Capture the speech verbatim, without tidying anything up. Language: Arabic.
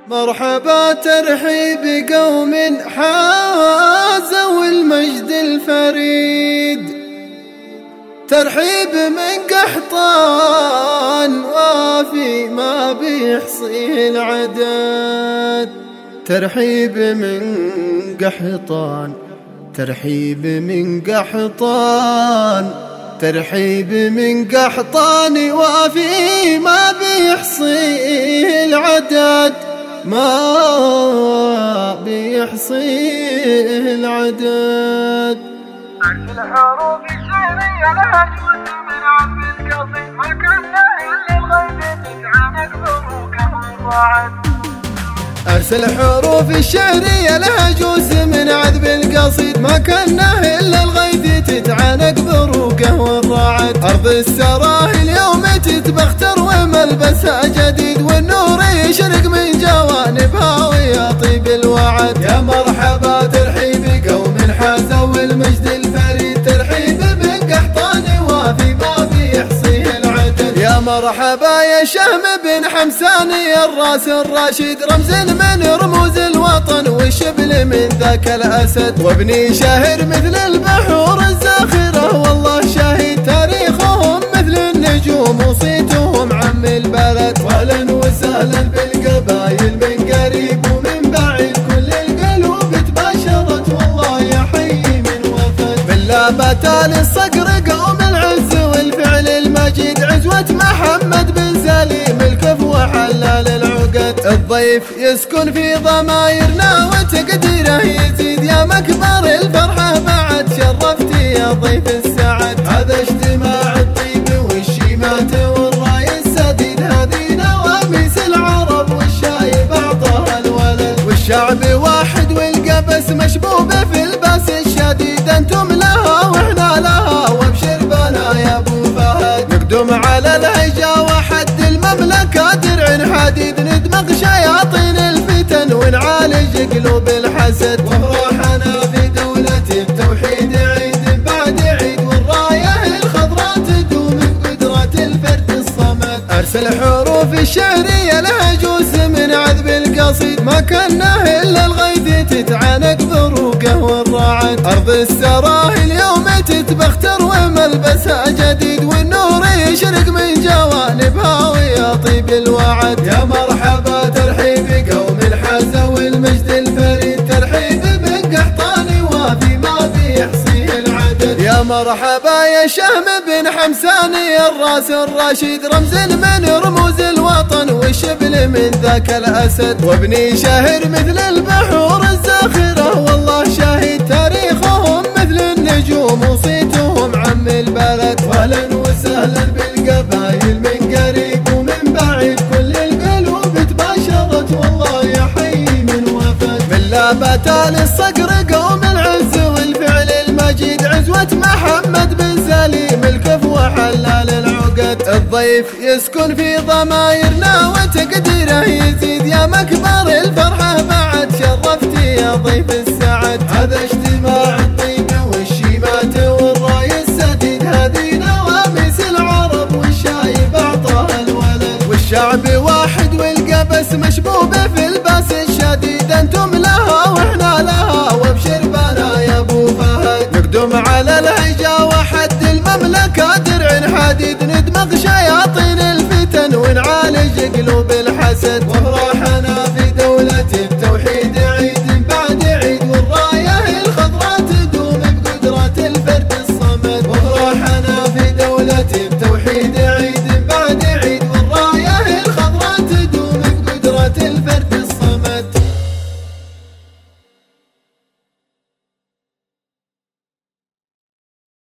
مرحبا ترحيب قوم حازوا المجد الفريد، ترحيب من قحطان وافي ما بيحصيه العدد، ترحيب من قحطان، ترحيب من قحطان، ترحيب من قحطان وافي ما بيحصيه العدد، ما بيحصيه العدد. عرش الحروف الشعرية لها جزء من عزم القصيد، ما كان إلا الغيب تتعانق بروكه والرعد. أرسل حروف الشعرية لها جزء من عذب القصيد، ما كانه إلا الغيث تتعانق بروقه والرعد. أرض السراهي اليوم تتبختر وملبسها جديد، والنور يشرق من جوانبها ويطيب الوعد. يا مرحبا ترحيب قوم حازوا المجد الفريد، ترحيب من قحطان وافي ما بيحصيه العدد. يا مرحبا يا شهم بن حمساني الراس الراشد، رمز من رموز الوطن والشبل من ذاك الأسد. وابني شاهر مثل البحور الزاخرة والله شاهد، تاريخهم مثل النجوم وصيتهم عم البلد. واهلا وسهلا بالقبايل من قريب ومن بعيد، كل القلوب تباشرت والله يحيي من وفد. من لابت للصقر قوم العز والفعل المجيد، عزوة محمد بن سليم الكفو حلال العقد. الضيف يسكن في ضمايرنا وتقديره يزيد، يا مكبر الفرحة بعد شرفتي يا ضيف السعد. هذا اجتماع الطيب والشيمات والراي السديد، هذه نواميس العرب والشايب أعطاها الولد. والشعب واحد والقبس مشبوبة في الباس الشديد، أنتم لها وإحنا لها وابشر بنا يا أبو فهد. نقدم على الهجا وحد المملكة درع حديد، ندمغ شياطين الفتن ونعالج قلوب الحسد. وافراحنا في دولة التوحيد عيد بعد عيد، والراية الخضراء تدوم بقدرة الفرد الصمد. أرسل حروف الشعرية لها جزء من عذب القصيد، ما كانه إلا الغيث تتعانق بروقه والرعد. أرض السراهي اليوم تتبختر وملبسها جديد، والنور يشرق من جوانبها ويطيب الوعد. يا مرحبا ترحيب قوم حازوا المجد الفريد، ترحيب من قحطان وافي ما بيحصيه العدد. يا مرحبا يا شهم بن حمساني الراس الراشد، رمز من رموز الوطن والشبل من ذاك الأسد. وابني شاهر مثل البحور الزاخرة والله شاهد، تاريخهم مثل النجوم وصيتهم عم البلد. واهلا وسهلا بالقبايل من قريب ومن بعيد، كل القلوب تباشرت والله يحيي من وفد. من لابت للصقر قوم العز والفعل المجيد، عزوة محمد بن سليم الكفو حلال العقد. الضيف يسكن في ضمايرنا وتقديره يزيد، يا مكبر الفرحة بعد شرفتي يا ضيف السعد. هذا اجتماع الطيب والشيمات والراي السديد، هذه نواميس العرب والشايب أعطاها الولد. والشعب واحد والقبس مشبوبة في الباس الشديد، أنتم لها وإحنا لها وابشر بنا يا أبو فهد. نقدم على الهجا وحد المملكة درع حديد، ندمغ شياطين الفتن ونعالج قلوب الحسد.